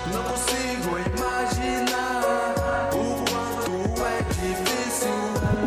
Não consigo imaginar o quanto é difícil.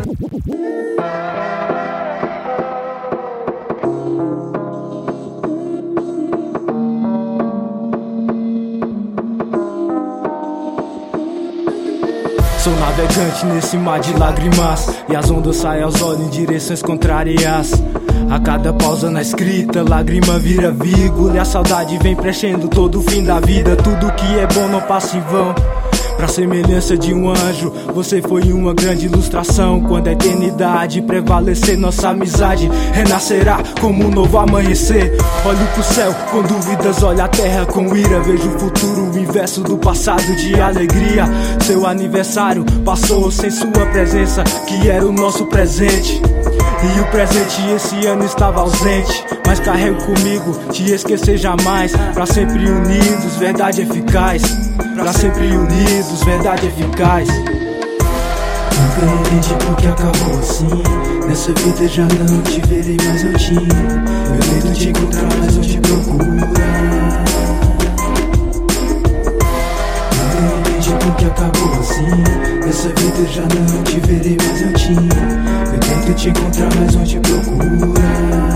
Sou navegante nesse mar de lágrimas, e as ondas saem aos olhos em direções contrárias. A cada pausa na escrita, lágrima vira vírgula, e a saudade vem preenchendo todo o fim da vida. Tudo que é bom não passa em vão. Pra semelhança de um anjo, você foi uma grande ilustração. Quando a eternidade prevalecer, nossa amizade renascerá como um novo amanhecer. Olho pro céu com dúvidas, olho a terra com ira. Vejo o futuro, o inverso do passado de alegria. Seu aniversário passou sem sua presença, que era o nosso presente. E o presente esse ano estava ausente, mas carrego comigo, te esquecer jamais. Pra sempre unidos, verdade eficaz. Pra sempre unidos, verdade eficaz. Nunca entendi porque acabou assim. Nessa vida já não te verei, mas eu tinha. Eu tento te encontrar, mas eu te procuro. Nunca entendi porque acabou assim. Nessa vida já não te verei, mas eu tinha. Eu tento te encontrar, mas não te procura.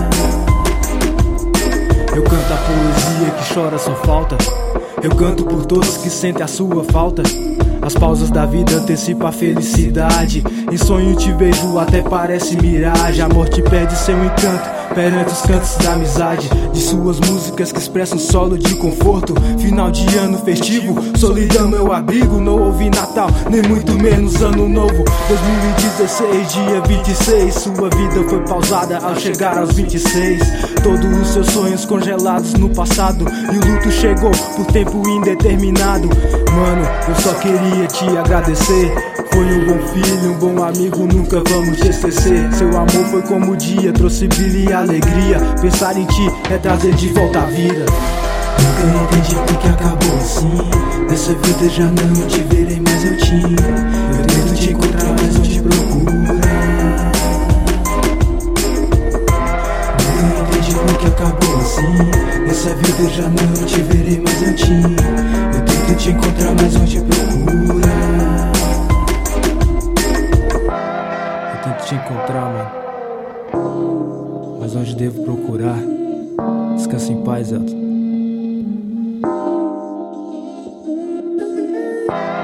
Eu canto a poesia que chora sua falta. Eu canto por todos que sentem a sua falta. As pausas da vida antecipam a felicidade. Em sonho te vejo, até parece miragem. A morte perde seu encanto perante os cantos da amizade. De suas músicas que expressam solo de conforto. Final de ano festivo, solidão meu abrigo. Não ouvi Natal, nem muito menos Ano Novo. 2016, dia 26. Sua vida foi pausada ao chegar aos 26. Todos os seus sonhos congelados no passado, e o luto chegou por tempo indeterminado. Mano, eu só queria te agradecer. Foi um bom filho, um bom amigo, nunca vamos te esquecer. Seu amor foi como o dia, trouxe brilho e alegria. Pensar em ti é trazer de volta a vida. Nunca entendi porque acabou assim. Nessa vida já não te verei, mas eu tinha. Eu tento te encontrar, mas não te procura. Nunca entendi porque acabou assim. Nessa vida já não te verei, mas eu tinha. Eu tento te encontrar, mas não te procura. Eu tento te encontrar, mano, mas onde devo procurar? Descansa em paz, Elton.